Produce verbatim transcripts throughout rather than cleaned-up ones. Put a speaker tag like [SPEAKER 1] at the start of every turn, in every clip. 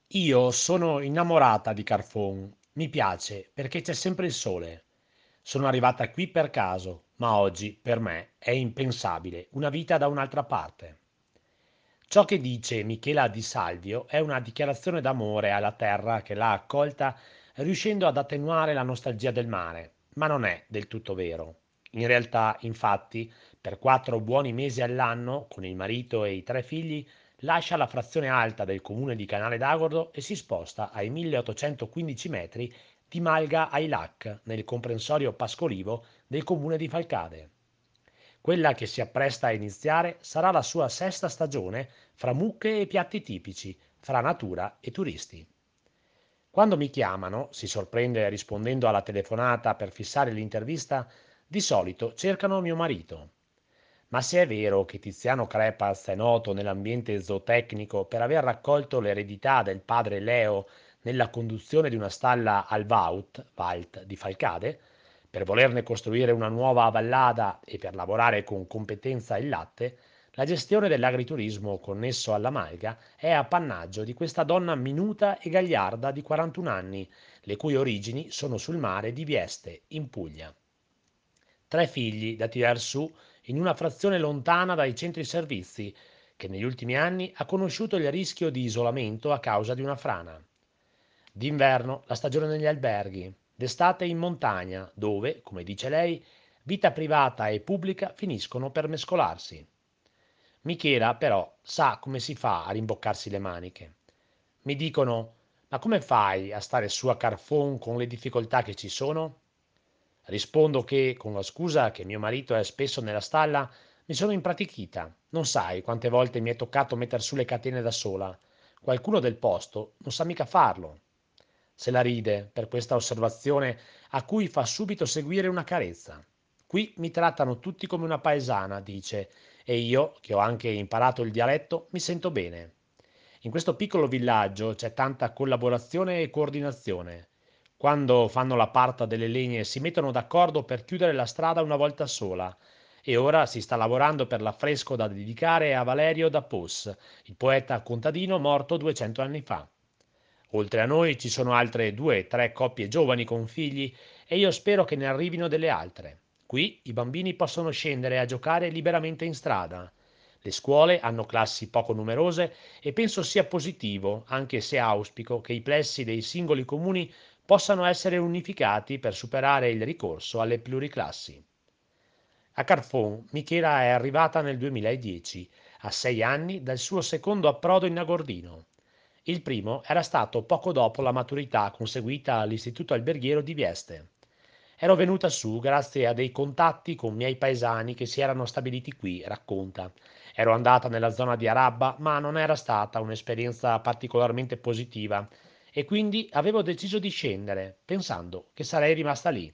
[SPEAKER 1] Io sono innamorata di Carfon, mi piace perché c'è sempre il sole. Sono arrivata qui per caso, ma oggi per me è impensabile una vita da un'altra parte. Ciò che dice Michela Di Salvio è una dichiarazione d'amore alla terra che l'ha accolta riuscendo ad attenuare la nostalgia del mare, ma non è del tutto vero. In realtà, infatti, per quattro buoni mesi all'anno, con il marito e i tre figli, lascia la frazione alta del comune di Canale d'Agordo e si sposta ai milleottocentoquindici metri di Malga ai Lac, nel comprensorio pascolivo del comune di Falcade. Quella che si appresta a iniziare sarà la sua sesta stagione fra mucche e piatti tipici, fra natura e turisti. Quando mi chiamano, si sorprende rispondendo alla telefonata per fissare l'intervista, di solito cercano mio marito. Ma se è vero che Tiziano Crepaz è noto nell'ambiente zootecnico per aver raccolto l'eredità del padre Leo nella conduzione di una stalla al Vaut, Wald di Falcade, per volerne costruire una nuova a Vallada e per lavorare con competenza il latte, la gestione dell'agriturismo connesso alla malga è appannaggio di questa donna minuta e gagliarda di quarantuno anni, le cui origini sono sul mare di Vieste, in Puglia. Tre figli da tirar su in una frazione lontana dai centri servizi, che negli ultimi anni ha conosciuto il rischio di isolamento a causa di una frana. D'inverno la stagione negli alberghi, d'estate in montagna, dove, come dice lei, vita privata e pubblica finiscono per mescolarsi. Michela, però, sa come si fa a rimboccarsi le maniche. Mi dicono: ma come fai a stare su a Carfon con le difficoltà che ci sono? Rispondo che, con la scusa che mio marito è spesso nella stalla, mi sono impratichita. Non sai quante volte mi è toccato metter su le catene da sola. Qualcuno del posto non sa mica farlo. Se la ride per questa osservazione a cui fa subito seguire una carezza. Qui mi trattano tutti come una paesana, dice, e io, che ho anche imparato il dialetto, mi sento bene. In questo piccolo villaggio c'è tanta collaborazione e coordinazione. Quando fanno la parta delle legne si mettono d'accordo per chiudere la strada una volta sola e ora si sta lavorando per l'affresco da dedicare a Valerio da Pos, il poeta contadino morto duecento anni fa. Oltre a noi ci sono altre due o tre coppie giovani con figli e io spero che ne arrivino delle altre. Qui i bambini possono scendere a giocare liberamente in strada. Le scuole hanno classi poco numerose e penso sia positivo, anche se auspico che i plessi dei singoli comuni possano essere unificati per superare il ricorso alle pluriclassi. A Carfon, Michela è arrivata nel duemiladieci, a sei anni dal suo secondo approdo in Agordino. Il primo era stato poco dopo la maturità conseguita all'Istituto Alberghiero di Vieste. Ero venuta su grazie a dei contatti con miei paesani che si erano stabiliti qui, racconta. Ero andata nella zona di Arabba, ma non era stata un'esperienza particolarmente positiva e quindi avevo deciso di scendere, pensando che sarei rimasta lì.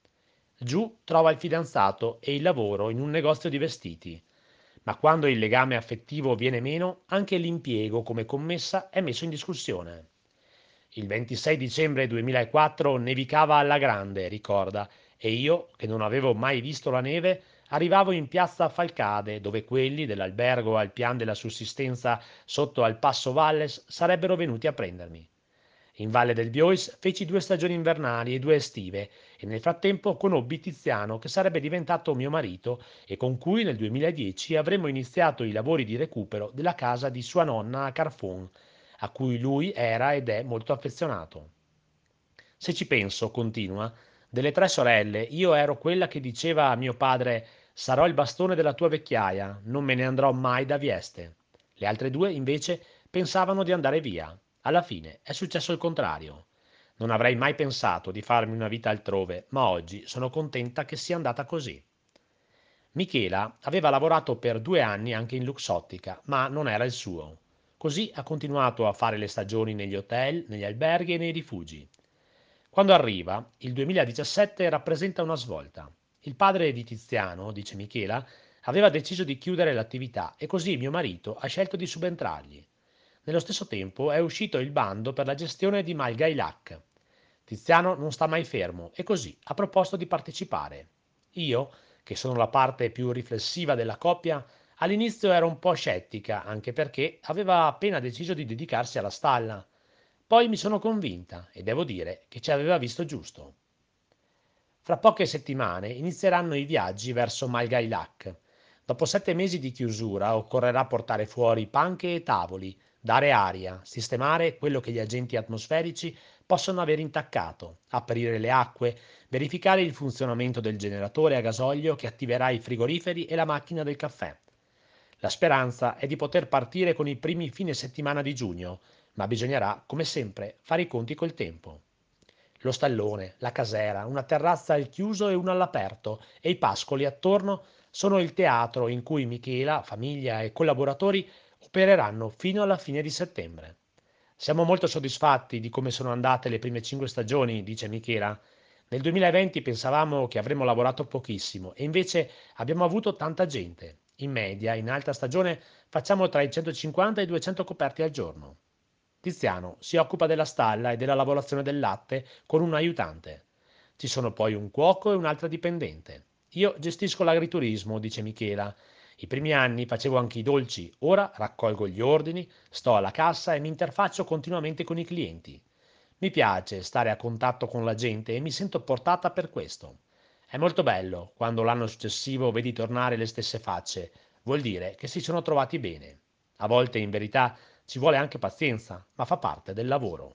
[SPEAKER 1] Giù trova il fidanzato e il lavoro in un negozio di vestiti. Ma quando il legame affettivo viene meno, anche l'impiego come commessa è messo in discussione. Il ventisei dicembre duemilaquattro nevicava alla grande, ricorda, e io, che non avevo mai visto la neve, arrivavo in piazza Falcade, dove quelli dell'albergo al pian della sussistenza sotto al Passo Valles sarebbero venuti a prendermi. In Valle del Biois feci due stagioni invernali e due estive e nel frattempo conobbi Tiziano, che sarebbe diventato mio marito e con cui nel duemiladieci avremmo iniziato i lavori di recupero della casa di sua nonna a Carfon, a cui lui era ed è molto affezionato. Se ci penso, continua, delle tre sorelle, io ero quella che diceva a mio padre: sarò il bastone della tua vecchiaia, non me ne andrò mai da Vieste. Le altre due, invece, pensavano di andare via. Alla fine è successo il contrario. Non avrei mai pensato di farmi una vita altrove, ma oggi sono contenta che sia andata così. Michela aveva lavorato per due anni anche in Luxottica, ma non era il suo. Così ha continuato a fare le stagioni negli hotel, negli alberghi e nei rifugi. Quando arriva, il duemiladiciassette rappresenta una svolta. Il padre di Tiziano, dice Michela, aveva deciso di chiudere l'attività e così mio marito ha scelto di subentrargli. Nello stesso tempo è uscito il bando per la gestione di Malgailac. Tiziano non sta mai fermo e così ha proposto di partecipare. Io, che sono la parte più riflessiva della coppia, all'inizio ero un po' scettica, anche perché aveva appena deciso di dedicarsi alla stalla. Poi mi sono convinta e devo dire che ci aveva visto giusto. Fra poche settimane inizieranno i viaggi verso Malgailac. Dopo sette mesi di chiusura occorrerà portare fuori panche e tavoli, dare aria, sistemare quello che gli agenti atmosferici possono aver intaccato, aprire le acque, verificare il funzionamento del generatore a gasolio che attiverà i frigoriferi e la macchina del caffè. La speranza è di poter partire con i primi fine settimana di giugno, ma bisognerà, come sempre, fare i conti col tempo. Lo stallone, la casera, una terrazza al chiuso e una all'aperto e i pascoli attorno sono il teatro in cui Michela, famiglia e collaboratori opereranno fino alla fine di settembre. Siamo molto soddisfatti di come sono andate le prime cinque stagioni, dice Michela. Nel duemilaventi pensavamo che avremmo lavorato pochissimo e invece abbiamo avuto tanta gente. In media, in alta stagione, facciamo tra i centocinquanta e i duecento coperti al giorno. Tiziano si occupa della stalla e della lavorazione del latte con un aiutante. Ci sono poi un cuoco e un'altra dipendente. Io gestisco l'agriturismo, dice Michela. I primi anni facevo anche i dolci, ora raccolgo gli ordini, sto alla cassa e mi interfaccio continuamente con i clienti. Mi piace stare a contatto con la gente e mi sento portata per questo. È molto bello quando l'anno successivo vedi tornare le stesse facce, vuol dire che si sono trovati bene. A volte, in verità, ci vuole anche pazienza, ma fa parte del lavoro.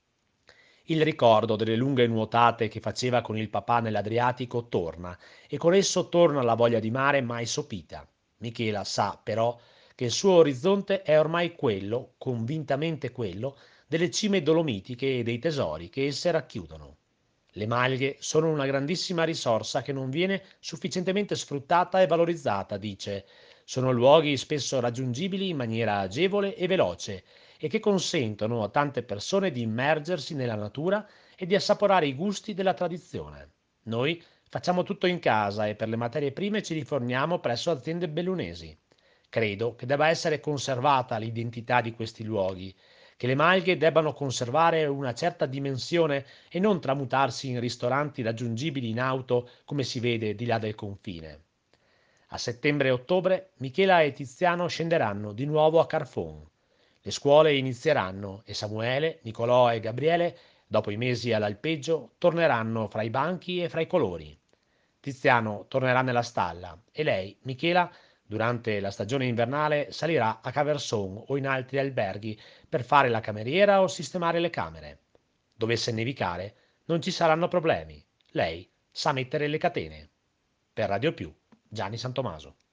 [SPEAKER 1] Il ricordo delle lunghe nuotate che faceva con il papà nell'Adriatico torna e con esso torna la voglia di mare mai sopita. Michela sa però che il suo orizzonte è ormai quello, convintamente quello, delle cime dolomitiche e dei tesori che esse racchiudono. Le maglie sono una grandissima risorsa che non viene sufficientemente sfruttata e valorizzata, dice. Sono luoghi spesso raggiungibili in maniera agevole e veloce e che consentono a tante persone di immergersi nella natura e di assaporare i gusti della tradizione. Noi facciamo tutto in casa e per le materie prime ci riforniamo presso aziende bellunesi. Credo che debba essere conservata l'identità di questi luoghi, che le malghe debbano conservare una certa dimensione e non tramutarsi in ristoranti raggiungibili in auto come si vede di là del confine. A settembre e ottobre Michela e Tiziano scenderanno di nuovo a Carfon. Le scuole inizieranno e Samuele, Nicolò e Gabriele, dopo i mesi all'alpeggio, torneranno fra i banchi e fra i colori. Tiziano tornerà nella stalla e lei, Michela, durante la stagione invernale salirà a Caverson o in altri alberghi per fare la cameriera o sistemare le camere. Dovesse nevicare, non ci saranno problemi. Lei sa mettere le catene. Per Radio Più, Gianni Santomaso.